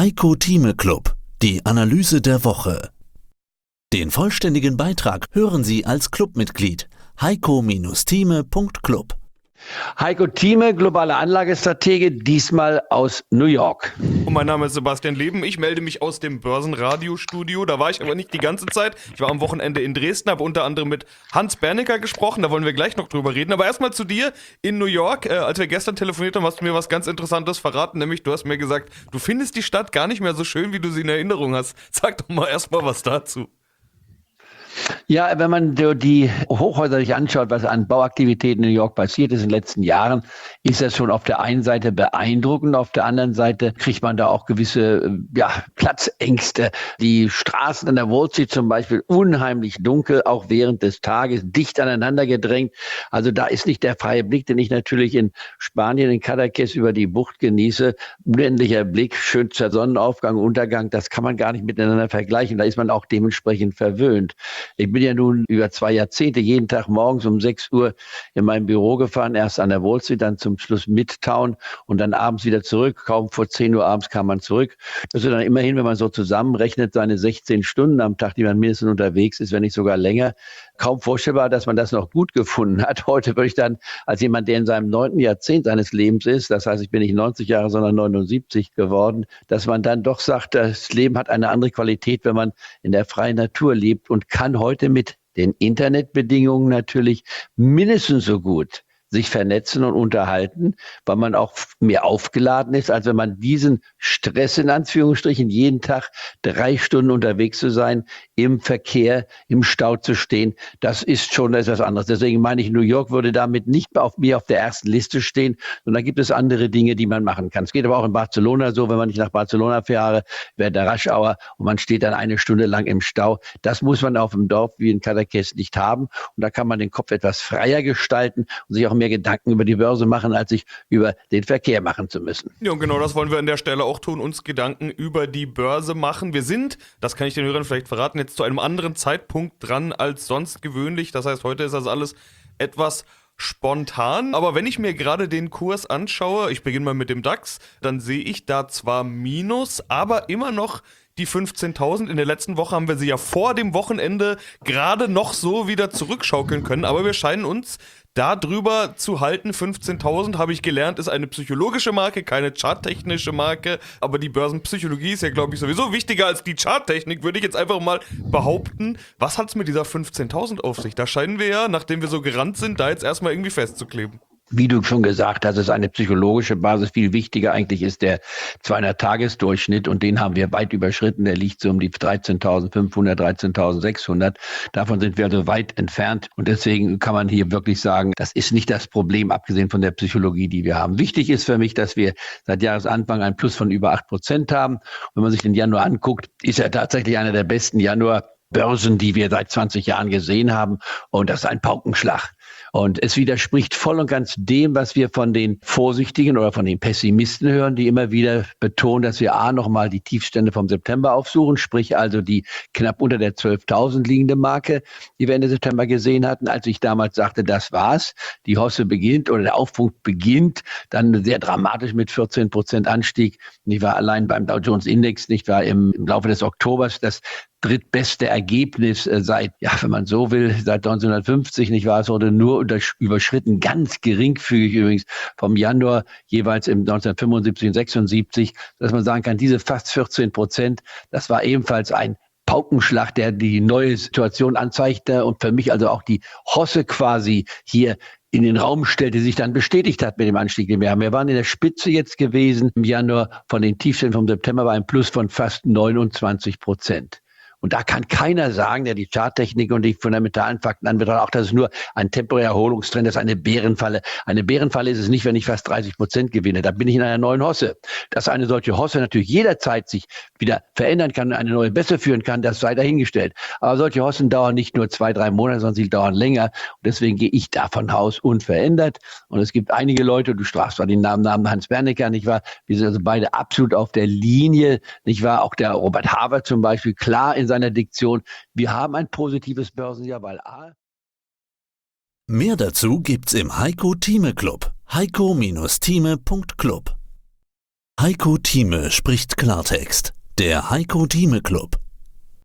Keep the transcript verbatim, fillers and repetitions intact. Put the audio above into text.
Heiko Thieme Club, die Analyse der Woche. Den vollständigen Beitrag hören Sie als Clubmitglied heiko Thieme Punkt Club. Heiko Thieme, globaler Anlagestratege, diesmal aus New York. Und mein Name ist Sebastian Leben. Ich melde mich aus dem Börsenradiostudio. Da war ich aber nicht die ganze Zeit. Ich war am Wochenende in Dresden, habe unter anderem mit Hans Bernecker gesprochen. Da wollen wir gleich noch drüber reden. Aber erstmal zu dir in New York. Äh, als wir gestern telefoniert haben, hast du mir was ganz Interessantes verraten. Nämlich, du hast mir gesagt, du findest die Stadt gar nicht mehr so schön, wie du sie in Erinnerung hast. Sag doch mal erstmal was dazu. Ja, wenn man die Hochhäuser sich anschaut, was an Bauaktivitäten in New York passiert ist in den letzten Jahren, ist das schon auf der einen Seite beeindruckend, auf der anderen Seite kriegt man da auch gewisse ja, Platzängste. Die Straßen an der Wall Street zum Beispiel unheimlich dunkel, auch während des Tages, dicht aneinander gedrängt. Also da ist nicht der freie Blick, den ich natürlich in Spanien, in Cadaqués über die Bucht genieße. Unendlicher Blick, schönster Sonnenaufgang, Untergang, das kann man gar nicht miteinander vergleichen. Da ist man auch dementsprechend verwöhnt. Ich bin ja nun über zwei Jahrzehnte jeden Tag morgens um sechs Uhr in mein Büro gefahren, erst an der Wall Street, dann zum Schluss Midtown und dann abends wieder zurück. Kaum vor zehn Uhr abends kam man zurück. Das ist dann immerhin, wenn man so zusammenrechnet, seine sechzehn Stunden am Tag, die man mindestens unterwegs ist, wenn nicht sogar länger. Kaum vorstellbar, dass man das noch gut gefunden hat. Heute würde ich dann als jemand, der in seinem neunten Jahrzehnt seines Lebens ist, das heißt, ich bin nicht neunzig Jahre, sondern neunundsiebzig geworden, dass man dann doch sagt, das Leben hat eine andere Qualität, wenn man in der freien Natur lebt und kann heute mit den Internetbedingungen natürlich mindestens so gut sich vernetzen und unterhalten, weil man auch mehr aufgeladen ist, als wenn man diesen Stress in Anführungsstrichen jeden Tag drei Stunden unterwegs zu sein, im Verkehr, im Stau zu stehen, das ist schon etwas anderes. Deswegen meine ich, New York würde damit nicht auf mir auf der ersten Liste stehen, sondern da gibt es andere Dinge, die man machen kann. Es geht aber auch in Barcelona so, wenn man nicht nach Barcelona fahre, während der Rush Hour und man steht dann eine Stunde lang im Stau. Das muss man auf dem Dorf wie in Cadaqués nicht haben und da kann man den Kopf etwas freier gestalten und sich auch mehr Gedanken über die Börse machen, als sich über den Verkehr machen zu müssen. Ja, und genau das wollen wir an der Stelle auch tun, uns Gedanken über die Börse machen. Wir sind, das kann ich den Hörern vielleicht verraten, jetzt zu einem anderen Zeitpunkt dran als sonst gewöhnlich. Das heißt, heute ist das alles etwas spontan. Aber wenn ich mir gerade den Kurs anschaue, ich beginne mal mit dem DAX, dann sehe ich da zwar Minus, aber immer noch die fünfzehntausend. In der letzten Woche haben wir sie ja vor dem Wochenende gerade noch so wieder zurückschaukeln können, aber wir scheinen uns da drüber zu halten. fünfzehntausend, habe ich gelernt, ist eine psychologische Marke, keine charttechnische Marke, aber die Börsenpsychologie ist ja, glaube ich, sowieso wichtiger als die Charttechnik, würde ich jetzt einfach mal behaupten. Was hat es mit dieser fünfzehntausend auf sich? Da scheinen wir ja, nachdem wir so gerannt sind, da jetzt erstmal irgendwie festzukleben. Wie du schon gesagt hast, ist eine psychologische Basis. Viel wichtiger eigentlich ist der zweihundert-Tages-Durchschnitt und den haben wir weit überschritten. Der liegt so um die dreizehntausendfünfhundert, dreizehntausendsechshundert. Davon sind wir also weit entfernt und deswegen kann man hier wirklich sagen, das ist nicht das Problem, abgesehen von der Psychologie, die wir haben. Wichtig ist für mich, dass wir seit Jahresanfang ein Plus von über acht Prozent haben. Wenn man sich den Januar anguckt, ist er tatsächlich einer der besten Januarbörsen, die wir seit zwanzig Jahren gesehen haben und das ist ein Paukenschlag. Und es widerspricht voll und ganz dem, was wir von den Vorsichtigen oder von den Pessimisten hören, die immer wieder betonen, dass wir A, nochmal die Tiefstände vom September aufsuchen, sprich also die knapp unter der zwölftausend liegende Marke, die wir Ende September gesehen hatten. Als ich damals sagte, das war's, die Hosse beginnt oder der Aufpunkt beginnt, dann sehr dramatisch mit vierzehn Prozent Anstieg. Ich war allein beim Dow Jones Index, nicht war im, im Laufe des Oktobers das drittbeste Ergebnis äh, seit, ja, wenn man so will, seit neunzehnhundertfünfzig, nicht wahr? Es wurde nur unter, überschritten, ganz geringfügig übrigens vom Januar jeweils im neunzehnhundertfünfundsiebzig und sechsundsiebzig, dass man sagen kann, diese fast vierzehn Prozent, das war ebenfalls ein Paukenschlag, der die neue Situation anzeigte und für mich also auch die Hosse quasi hier in den Raum stellte, sich dann bestätigt hat mit dem Anstieg, den wir haben. Wir waren in der Spitze jetzt gewesen im Januar von den Tiefständen vom September war ein Plus von fast neunundzwanzig Prozent. Und da kann keiner sagen, der die Charttechnik und die fundamentalen Fakten anbetrachtet, auch das ist nur ein temporärer Erholungstrend, das ist eine Bärenfalle. Eine Bärenfalle ist es nicht, wenn ich fast dreißig Prozent gewinne. Da bin ich in einer neuen Hosse. Dass eine solche Hosse natürlich jederzeit sich wieder verändern kann, eine neue Bässe führen kann, das sei dahingestellt. Aber solche Hossen dauern nicht nur zwei, drei Monate, sondern sie dauern länger. Und deswegen gehe ich davon aus unverändert. Und es gibt einige Leute, du sprachst zwar den Namen, Namen Hans Bernecker, nicht wahr? Wir sind also beide absolut auf der Linie, nicht wahr? Auch der Robert Harvard zum Beispiel, klar in seiner Diktion. Wir haben ein positives Börsenjahr, weil A. Mehr dazu gibt's im Heiko Thieme Club. heiko Thieme Punkt Club Heiko Thieme spricht Klartext. Der Heiko Thieme Club.